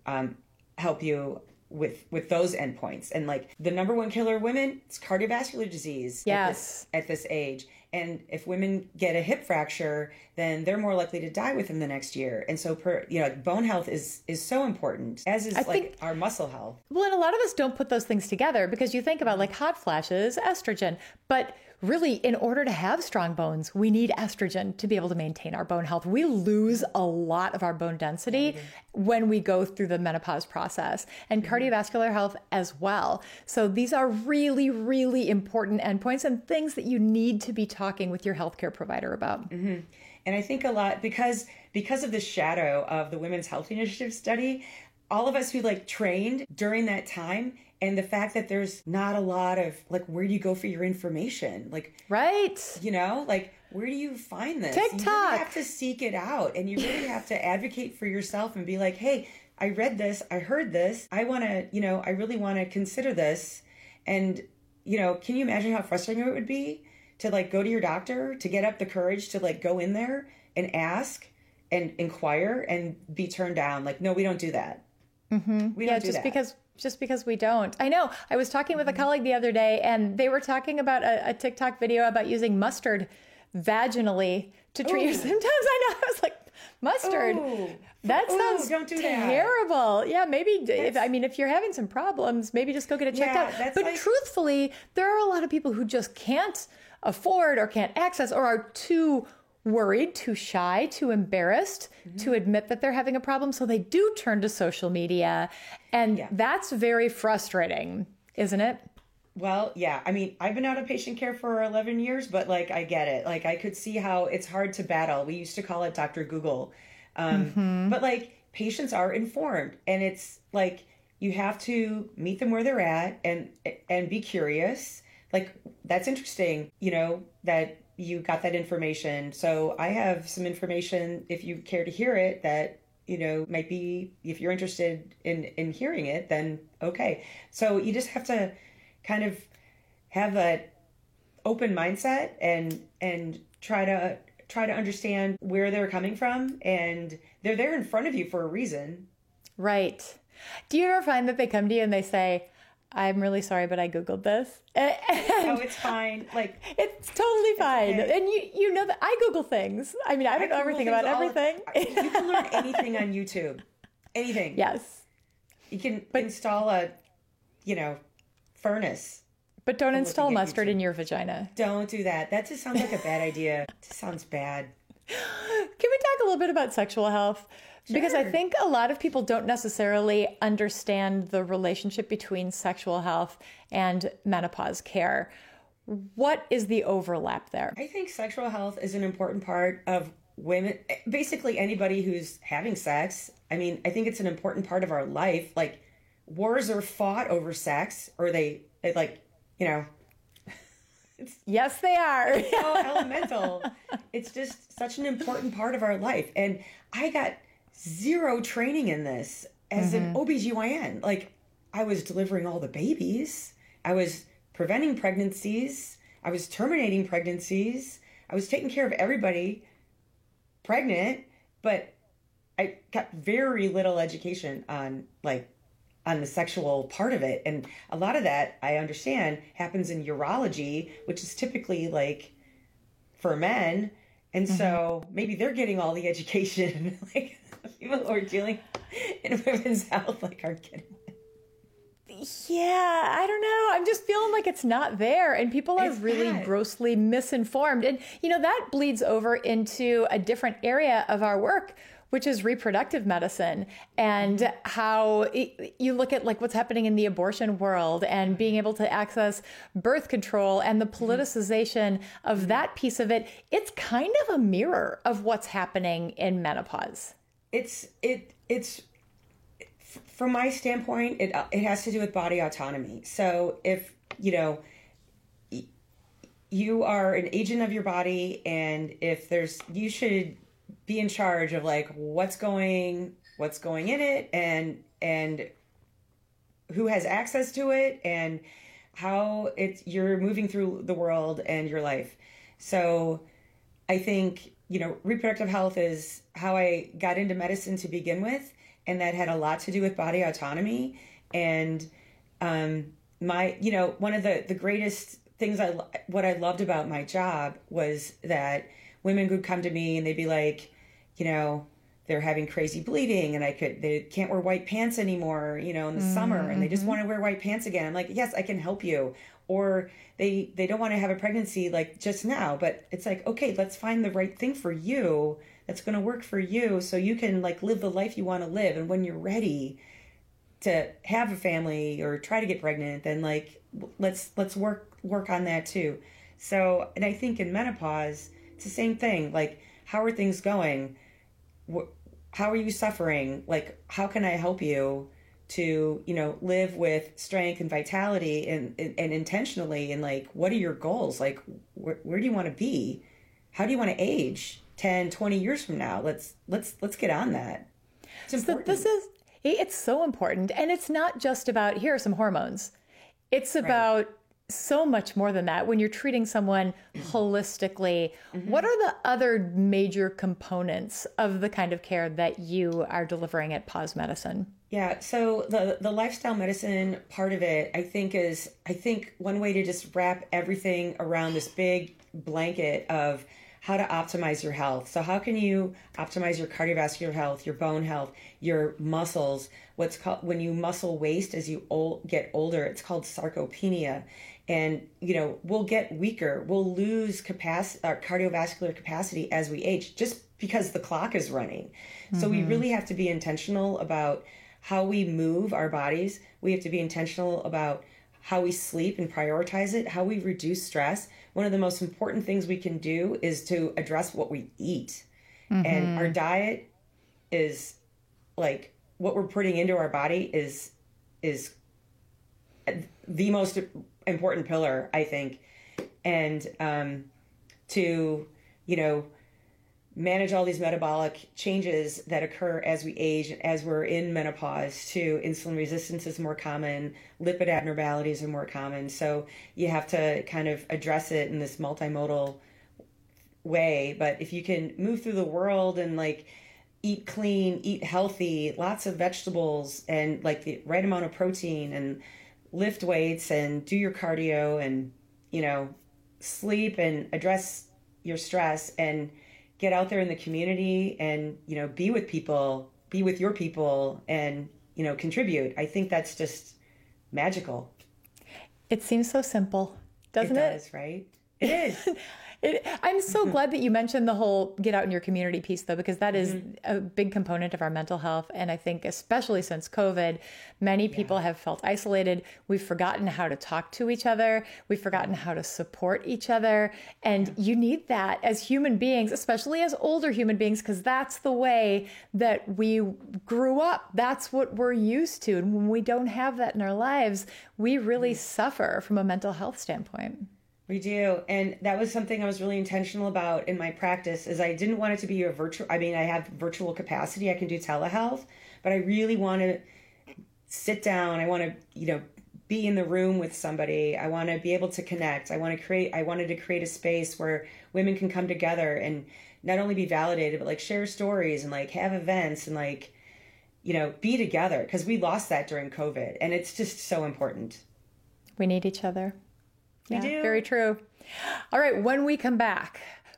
help you with those endpoints. And like the number one killer of women, it's cardiovascular disease. Yes. At this age. And if women get a hip fracture, then they're more likely to die within the next year. And so bone health is so important, as is our muscle health. Well, and a lot of us don't put those things together because you think about like hot flashes, estrogen, but really in order to have strong bones, we need estrogen to be able to maintain our bone health. We lose a lot of our bone density when we go through the menopause process, and cardiovascular health as well. So these are really, really important endpoints and things that you need to be talking with your healthcare provider about. Mm-hmm. And I think a lot because of the shadow of the Women's Health Initiative study, all of us who trained during that time, and the fact that there's not a lot of where do you go for your information? Right. Where do you find this? TikTok. You really have to seek it out, and you really have to advocate for yourself and be like, hey, I read this, I heard this, I want to, I really want to consider this. And, can you imagine how frustrating it would be to go to your doctor, to get up the courage to go in there and ask and inquire and be turned down? No, we don't do that. Mm-hmm. We don't do that. Just because we don't. I know. I was talking with a colleague the other day, and they were talking about a TikTok video about using mustard vaginally to treat your symptoms. I know. I was like, mustard? That sounds don't do terrible. That. Yeah, maybe if you're having some problems, maybe just go get it checked out. But truthfully, there are a lot of people who just can't afford or can't access or are too worried, too shy, too embarrassed to admit that they're having a problem. So they do turn to social media. And that's very frustrating, isn't it? Well, yeah. I've been out of patient care for 11 years, but I get it. I could see how it's hard to battle. We used to call it Dr. Google. But patients are informed, and it's you have to meet them where they're at and be curious. That's interesting, that you got that information. So I have some information, if you care to hear it, that, might be, if you're interested in hearing it, then okay. So you just have to kind of have an open mindset and try to understand where they're coming from, and they're there in front of you for a reason. Right. Do you ever find that they come to you and they say, I'm really sorry, but I Googled this? Oh, it's fine. It's totally fine. Okay. And you know that I Google things. I don't know everything about everything. You can learn anything on YouTube. Anything. Yes. You can install a, furnace. But don't install mustard in your vagina. Don't do that. That just sounds like a bad idea. It just sounds bad. Can we talk a little bit about sexual health? Sure. Because I think a lot of people don't necessarily understand the relationship between sexual health and menopause care. What is the overlap there? I think sexual health is an important part of women, basically anybody who's having sex. I think it's an important part of our life. Wars are fought over sex, or yes, they are. It's so elemental. It's just such an important part of our life. And I got zero training in this as an OBGYN. I was delivering all the babies. I was preventing pregnancies. I was terminating pregnancies. I was taking care of everybody pregnant, but I got very little education on the sexual part of it. And a lot of that, I understand, happens in urology, which is typically for men. And so maybe they're getting all the education. People who are dealing in women's health aren't getting it. Yeah, I don't know. I'm just feeling like it's not there, and people are really grossly misinformed. And, that bleeds over into a different area of our work, which is reproductive medicine, and how you look at like what's happening in the abortion world and being able to access birth control and the politicization of that piece of it. It's kind of a mirror of what's happening in menopause. It's from my standpoint, it has to do with body autonomy. So if, you are an agent of your body, and if you should be in charge of like what's going in it, and who has access to it, and how you're moving through the world and your life. So I think, reproductive health is how I got into medicine to begin with, and that had a lot to do with body autonomy. And one of the greatest things what I loved about my job was that women would come to me and they'd be like, they're having crazy bleeding, and they can't wear white pants anymore, in the summer, and they just want to wear white pants again. I'm like, yes, I can help you. Or they don't want to have a pregnancy like just now, but it's like, okay, let's find the right thing for you that's going to work for you, so you can like live the life you want to live. And when you're ready to have a family or try to get pregnant, then like let's work on that too. So, and I think in menopause, it's the same thing. Like, how are things going? How are you suffering? Like, how can I help you to, live with strength and vitality and intentionally? And like, what are your goals? Like, where do you want to be? How do you want to age 10, 20 years from now? Let's get on that. It's important. So it's so important. And it's not just about, here are some hormones. It's about so much more than that. When you're treating someone holistically, what are the other major components of the kind of care that you are delivering at Pause Medicine? Yeah, so the lifestyle medicine part of it, I think one way to just wrap everything around this big blanket of how to optimize your health. So how can you optimize your cardiovascular health, your bone health, your muscles? What's called, when you muscle waste as you get older, it's called sarcopenia. And, we'll get weaker. We'll lose our cardiovascular capacity as we age just because the clock is running. So we really have to be intentional about how we move our bodies. We have to be intentional about how we sleep and prioritize it, how we reduce stress. One of the most important things we can do is to address what we eat. And our diet is like what we're putting into our body is the most important pillar, I think. And to, manage all these metabolic changes that occur as we age, as we're in menopause, to insulin resistance is more common, lipid abnormalities are more common. So you have to kind of address it in this multimodal way. But if you can move through the world and like eat clean, eat healthy, lots of vegetables, and like the right amount of protein, and lift weights and do your cardio, and, sleep and address your stress, and get out there in the community and, be with people, be with your people, and, contribute. I think that's just magical. It seems so simple, doesn't it? It does, right? It is. I'm so glad that you mentioned the whole get out in your community piece, though, because that is a big component of our mental health. And I think especially since COVID, many people have felt isolated. We've forgotten how to talk to each other. We've forgotten how to support each other. And you need that as human beings, especially as older human beings, because that's the way that we grew up. That's what we're used to. And when we don't have that in our lives, we really suffer from a mental health standpoint. We do. And that was something I was really intentional about in my practice, is I didn't want it to be a virtual, I have virtual capacity. I can do telehealth, but I really want to sit down. I want to, be in the room with somebody. I want to be able to connect. I wanted to create a space where women can come together and not only be validated, but like share stories and like have events and like, be together, because we lost that during COVID, and it's just so important. We need each other. We do. Very true. All right. When we come back,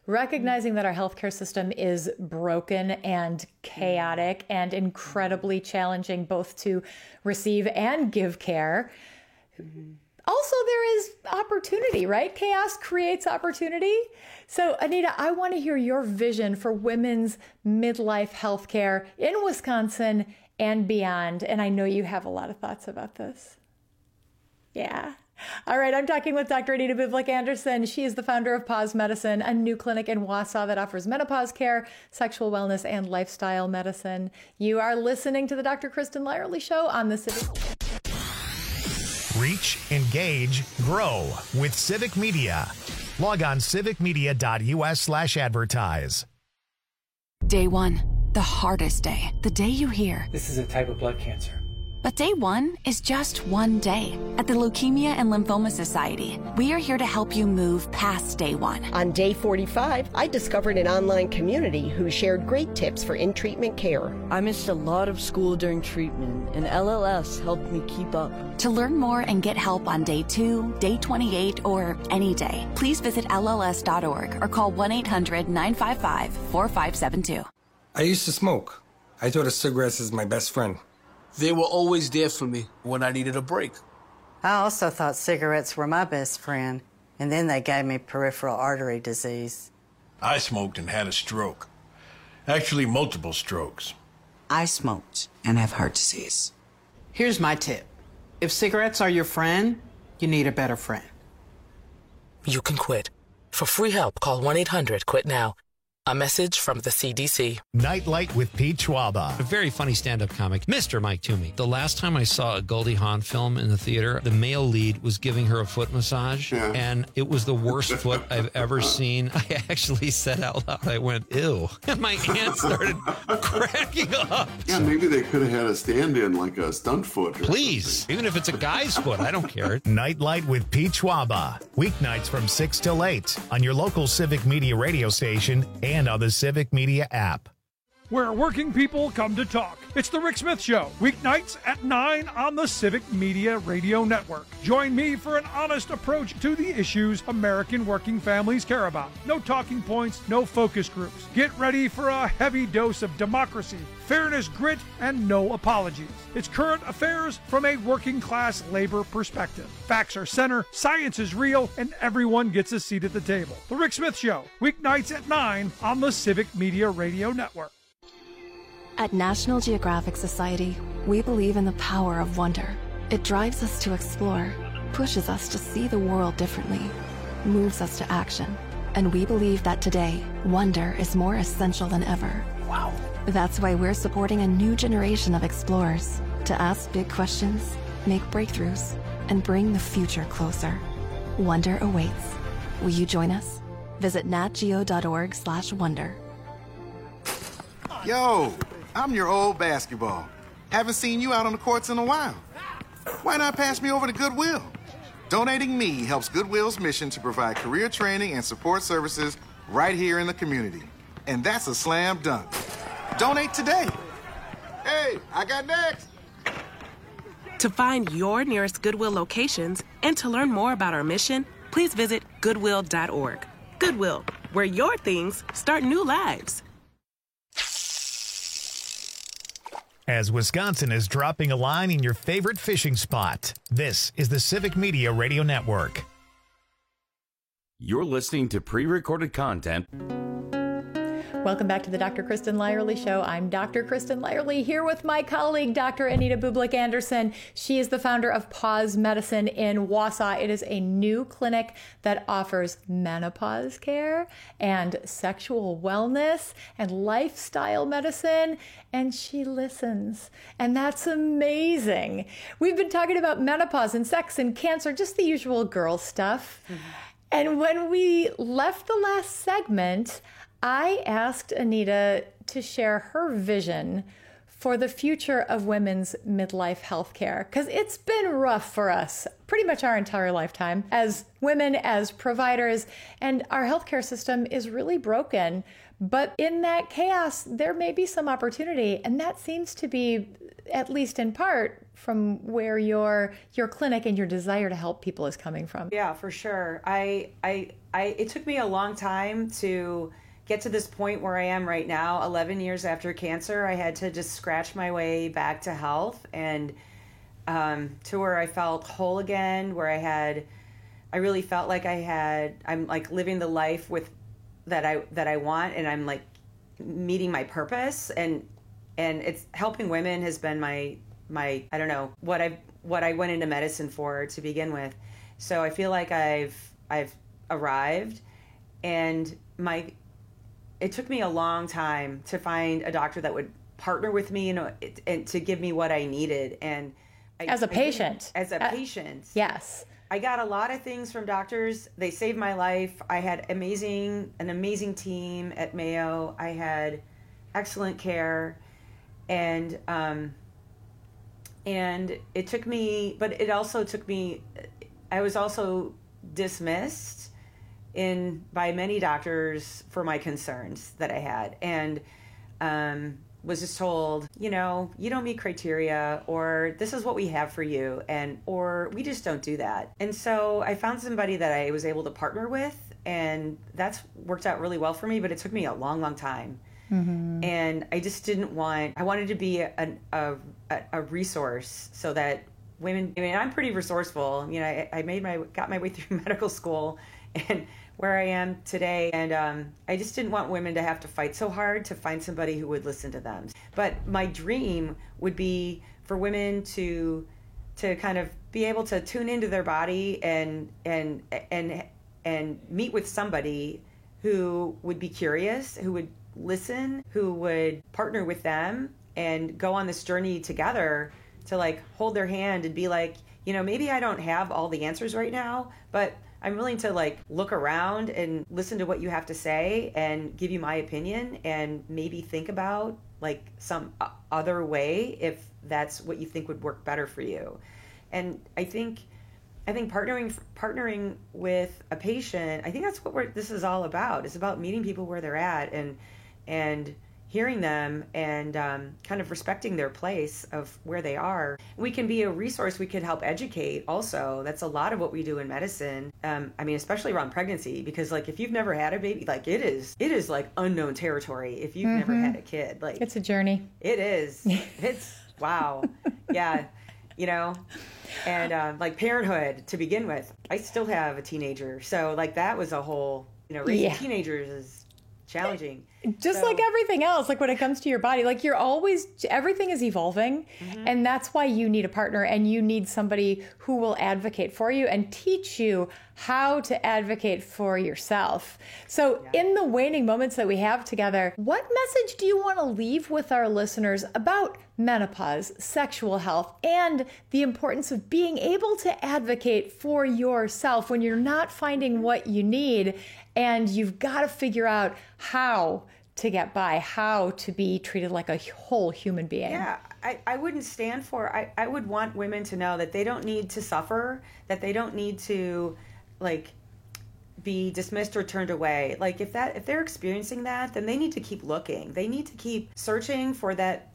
recognizing that our healthcare system is broken and chaotic and incredibly challenging both to receive and give care. Also, there is opportunity, right? Chaos creates opportunity. So, Anita, I want to hear your vision for women's midlife healthcare in Wisconsin and beyond. And I know you have a lot of thoughts about this. Yeah. All right, I'm talking with Dr. Anita Bublik-Anderson. She is the founder of Pause Medicine, a new clinic in Wausau that offers menopause care, sexual wellness, and lifestyle medicine. You are listening to the Dr. Kristen Lyerly Show on the Civic. Reach, engage, grow with Civic Media. Log on civicmedia.us/advertise. Day one, the hardest day, the day you hear. This is a type of blood cancer. But day one is just one day. At the Leukemia and Lymphoma Society, we are here to help you move past day one. On day 45, I discovered an online community who shared great tips for in-treatment care. I missed a lot of school during treatment, and LLS helped me keep up. To learn more and get help on day 2, day 28, or any day, please visit LLS.org or call 1-800-955-4572. I used to smoke. I thought of cigarettes as my best friend. They were always there for me when I needed a break. I also thought cigarettes were my best friend, and then they gave me peripheral artery disease. I smoked and had a stroke. Actually, multiple strokes. I smoked and have heart disease. Here's my tip. If cigarettes are your friend, you need a better friend. You can quit. For free help, call 1-800-QUIT-NOW. A message from the CDC. Nightlight with Pete Schwaba. A very funny stand-up comic, Mr. Mike Toomey. The last time I saw a Goldie Hawn film in the theater, the male lead was giving her a foot massage, and it was the worst foot I've ever seen. I actually said out loud, I went, ew. And my aunt started cracking up. Yeah, maybe they could have had a stand-in, like a stunt foot. Please, even if it's a guy's foot, I don't care. Nightlight with Pete Schwaba. Weeknights from 6 till 8 on your local Civic Media radio station and on the Civic Media app. Where working people come to talk. It's the Rick Smith Show, weeknights at 9 on the Civic Media Radio Network. Join me for an honest approach to the issues American working families care about. No talking points, no focus groups. Get ready for a heavy dose of democracy, fairness, grit, and no apologies. It's current affairs from a working class labor perspective. Facts are center, science is real, and everyone gets a seat at the table. The Rick Smith Show, weeknights at 9 on the Civic Media Radio Network. At National Geographic Society, we believe in the power of wonder. It drives us to explore, pushes us to see the world differently, moves us to action. And we believe that today, wonder is more essential than ever. Wow. That's why we're supporting a new generation of explorers to ask big questions, make breakthroughs, and bring the future closer. Wonder awaits. Will you join us? Visit natgeo.org/wonder. Yo, I'm your old basketball. Haven't seen you out on the courts in a while. Why not pass me over to Goodwill? Donating me helps Goodwill's mission to provide career training and support services right here in the community. And that's a slam dunk. Donate today. Hey, I got next. To find your nearest Goodwill locations and to learn more about our mission, please visit goodwill.org. Goodwill, where your things start new lives. As Wisconsin is dropping a line in your favorite fishing spot, this is the Civic Media Radio Network. You're listening to pre-recorded content. Welcome back to the Dr. Kristen Lyerly Show. I'm Dr. Kristen Lyerly here with my colleague, Dr. Anita Bublik-Anderson. She is the founder of Pause Medicine in Wausau. It is a new clinic that offers menopause care and sexual wellness and lifestyle medicine, and she listens. And that's amazing. We've been talking about menopause and sex and cancer, just the usual girl stuff. And when we left the last segment, I asked Anita to share her vision for the future of women's midlife healthcare, because it's been rough for us pretty much our entire lifetime as women, as providers, and our healthcare system is really broken. But in that chaos, there may be some opportunity, and that seems to be, at least in part, where your clinic and your desire to help people is coming from. Yeah, for sure. It took me a long time to get to this point where I am right now. 11 years after cancer, I had to just scratch my way back to health and to where I felt whole again, where I really felt like I'm like living the life that I want, and I'm like meeting my purpose, and it's helping women has been my I don't know what I went into medicine for to begin with. So I feel like I've arrived, and it took me a long time to find a doctor that would partner with me, and to give me what I needed. And as a patient, yes, I got a lot of things from doctors. They saved my life. I had an amazing team at Mayo. I had excellent care, and it took me, but it also took me. I was also dismissed by many doctors for my concerns that I had, and was just told, you don't meet criteria, or this is what we have for you, or we just don't do that. And so I found somebody that I was able to partner with, and that's worked out really well for me, but it took me a long, long time. Mm-hmm. And I just I wanted to be a resource so that women, I'm pretty resourceful. I got my way through medical school and where I am today. And I just didn't want women to have to fight so hard to find somebody who would listen to them. But my dream would be for women to kind of be able to tune into their body and meet with somebody who would be curious, who would listen, who would partner with them and go on this journey together to like hold their hand and be like, maybe I don't have all the answers right now, but I'm willing to like look around and listen to what you have to say and give you my opinion, and maybe think about like some other way if that's what you think would work better for you. And I think partnering with a patient, I think that's what this is all about. It's about meeting people where they're at and hearing them and kind of respecting their place of where they are. We can be a resource. We can help educate also. That's a lot of what we do in medicine. Especially around pregnancy, because like if you've never had a baby, like it is like unknown territory if you've never had a kid. Like it's a journey. It is. It's wow. Yeah. And like parenthood to begin with. I still have a teenager. So like that was a whole, raising teenagers is challenging. Just like everything else, like when it comes to your body, like everything is evolving. Mm-hmm. And that's why you need a partner, and you need somebody who will advocate for you and teach you how to advocate for yourself. So in the waning moments that we have together, what message do you want to leave with our listeners about menopause, sexual health, and the importance of being able to advocate for yourself when you're not finding what you need and you've got to figure out how to get by, how to be treated like a whole human being? Yeah, I wouldn't stand for, I would want women to know that they don't need to suffer, that they don't need to like be dismissed or turned away. Like if they're experiencing that, then they need to keep looking. They need to keep searching for that,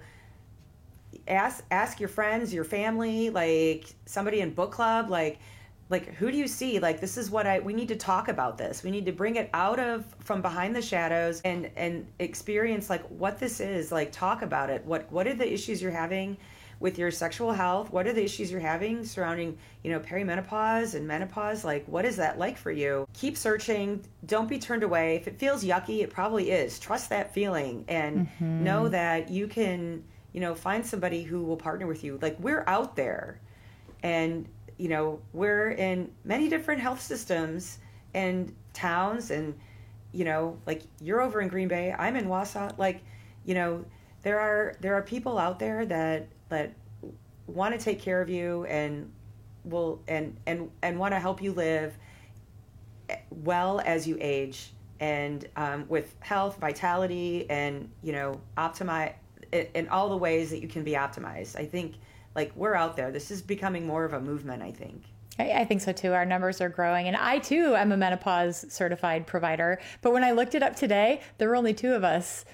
ask your friends, your family, like somebody in book club, like who do you see? Like this is what we need to talk about this. We need to bring it from behind the shadows and experience like what this is, like talk about it. What are the issues you're having with your sexual health? What are the issues you're having surrounding, perimenopause and menopause? Like, what is that like for you? Keep searching. Don't be turned away. If it feels yucky, it probably is. Trust that feeling and know that you can, find somebody who will partner with you. Like we're out there and, we're in many different health systems and towns and, like you're over in Green Bay, I'm in Wausau. Like, there are people out there that want to take care of you and will and want to help you live well as you age and with health, vitality, and optimize in all the ways that you can be optimized. I think like we're out there. This is becoming more of a movement, I think. I think so too. Our numbers are growing. And I too am a menopause certified provider. But when I looked it up today, there were only 2 of us.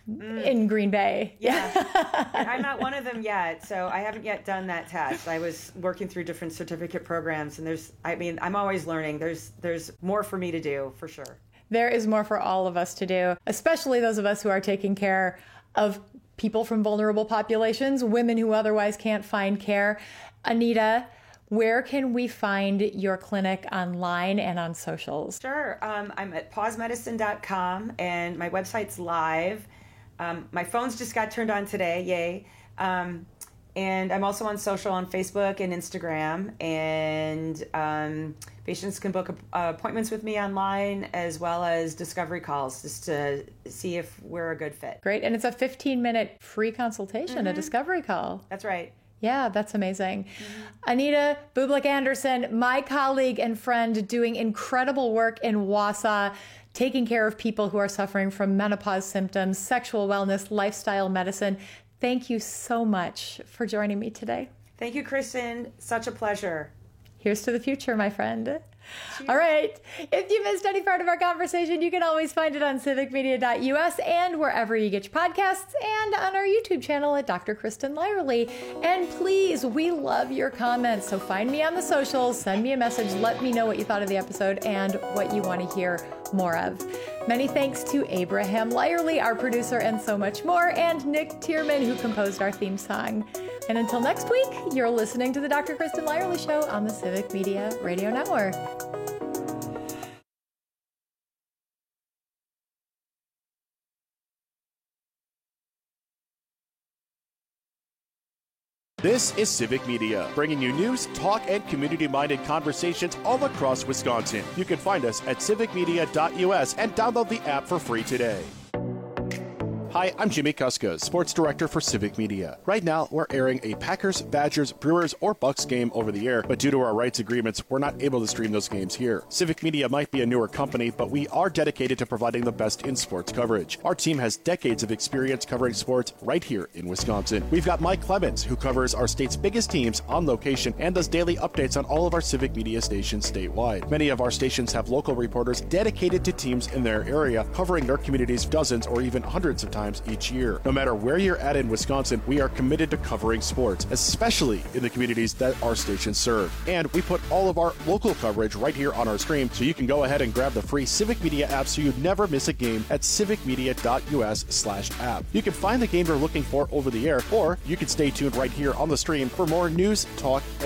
in Green Bay. Yeah. And I'm not one of them yet, so I haven't yet done that test. I was working through different certificate programs, and I'm always learning. There's more for me to do, for sure. There is more for all of us to do, especially those of us who are taking care of people from vulnerable populations, women who otherwise can't find care. Anita, where can we find your clinic online and on socials? Sure. I'm at pausmedicine.com, and my website's live. My phones just got turned on today. Yay. And I'm also on social on Facebook and Instagram. And patients can book appointments with me online as well as discovery calls just to see if we're a good fit. Great. And it's a 15-minute free consultation, a discovery call. That's right. Yeah, that's amazing. Anita Bublik-Anderson, my colleague and friend, doing incredible work in Wausau, taking care of people who are suffering from menopause symptoms, sexual wellness, lifestyle medicine. Thank you so much for joining me today. Thank you, Kristen. Such a pleasure. Here's to the future, my friend. Cheers. All right. If you missed any part of our conversation, you can always find it on civicmedia.us and wherever you get your podcasts, and on our YouTube channel at Dr. Kristen Lyerly. And please, we love your comments. So find me on the socials, send me a message, let me know what you thought of the episode and what you want to hear more of. Many thanks to Abraham Lyerly, our producer, and so much more, and Nick Tierman, who composed our theme song. And until next week, you're listening to the Dr. Kristen Lyerly Show on the Civic Media Radio Network. This is Civic Media, bringing you news, talk, and community-minded conversations all across Wisconsin. You can find us at civicmedia.us and download the app for free today. Hi, I'm Jimmy Kuska, Sports Director for Civic Media. Right now, we're airing a Packers, Badgers, Brewers, or Bucks game over the air, but due to our rights agreements, we're not able to stream those games here. Civic Media might be a newer company, but we are dedicated to providing the best in sports coverage. Our team has decades of experience covering sports right here in Wisconsin. We've got Mike Clemens, who covers our state's biggest teams on location and does daily updates on all of our Civic Media stations statewide. Many of our stations have local reporters dedicated to teams in their area, covering their communities dozens or even hundreds of times each year. No matter where you're at in Wisconsin, we are committed to covering sports, especially in the communities that our stations serve. And we put all of our local coverage right here on our stream, so you can go ahead and grab the free Civic Media app so you never miss a game at civicmedia.us/app. You can find the game you're looking for over the air, or you can stay tuned right here on the stream for more news, talk,